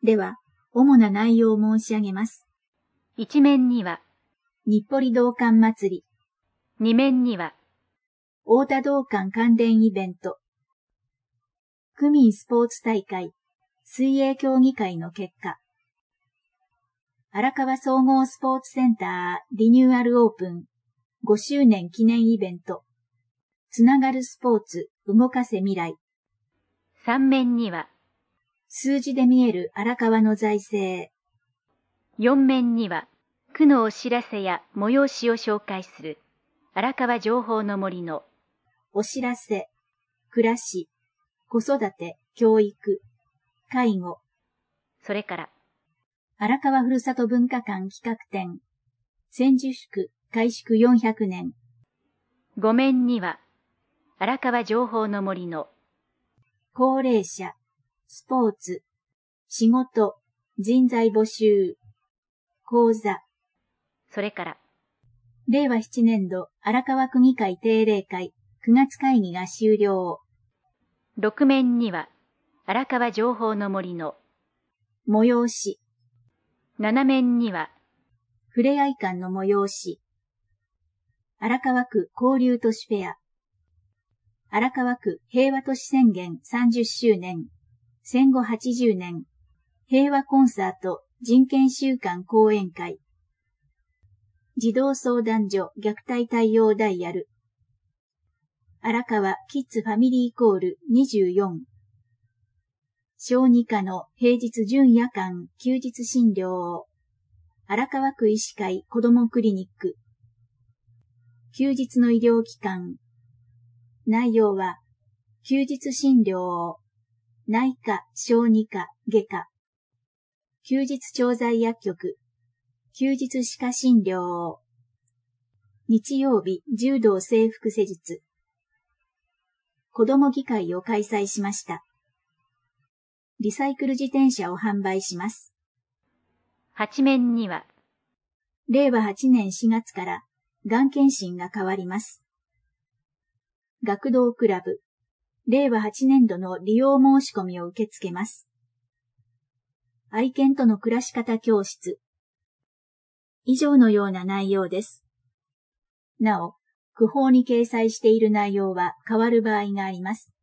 では、主な内容を申し上げます。 一面には、 日暮里道館祭り、 二面には、 太田道館関連イベント、区民スポーツ大会、水泳協議会の結果、荒川総合スポーツセンターリニューアルオープン5周年記念イベント、つながるスポーツ動かせ未来、 三面には、 数字で見える荒川の財政、 四面には、区のお知らせや催しを紹介する荒川情報の森のお知らせ、暮らし、子育て、教育、介護、 それから荒川ふるさと文化館企画展、千住宿開宿400年、 五面には、荒川情報の森の高齢者、スポーツ、仕事、人材募集、講座、 それから令和7年度荒川区議会定例会9月会議が終了。 六面には、荒川情報の森の催し、 七面には、 ふれあい館の催し、荒川区交流都市フェア、荒川区平和都市宣言30周年、戦後80年、平和コンサート人権週間講演会、児童相談所虐待対応ダイヤル、荒川キッズファミリーコール24、小児科の平日準夜間休日診療、荒川区医師会子どもクリニック、休日の医療機関、内容は、休日診療、内科、小児科、外科、休日調剤薬局、休日歯科診療、日曜日柔道整復施術、子ども議会を開催しました。リサイクル自転車を販売します。 八面には、 令和8年4月から、がん検診が変わります。学童クラブ、令和8年度の利用申し込みを受け付けます。愛犬との暮らし方教室。以上のような内容です。なお、区報に掲載している内容は変わる場合があります。